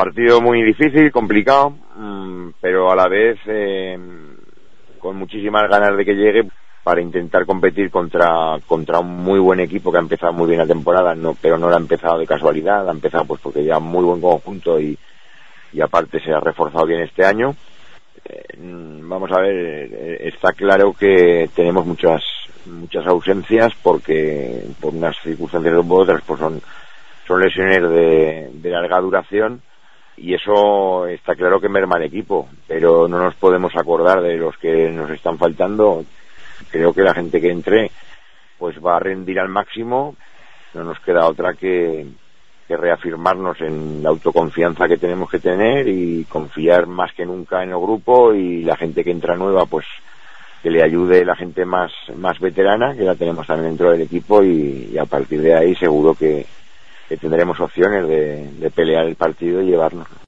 Partido muy difícil, complicado, pero a la vez con muchísimas ganas de que llegue para intentar competir contra un muy buen equipo que ha empezado muy bien la temporada, pero no la ha empezado de casualidad, la ha empezado pues porque ya muy buen conjunto y aparte se ha reforzado bien este año. Vamos a ver, está claro que tenemos muchas ausencias porque por unas circunstancias u otras pues son lesiones de larga duración y eso está claro que merma el equipo, pero no nos podemos acordar de los que nos están faltando. Creo que la gente que entre pues va a rendir al máximo, no nos queda otra que reafirmarnos en la autoconfianza que tenemos que tener y confiar más que nunca en el grupo, y la gente que entra nueva pues que le ayude la gente más veterana, que la tenemos también dentro del equipo, y a partir de ahí seguro que tendremos opciones de pelear el partido y llevarnos.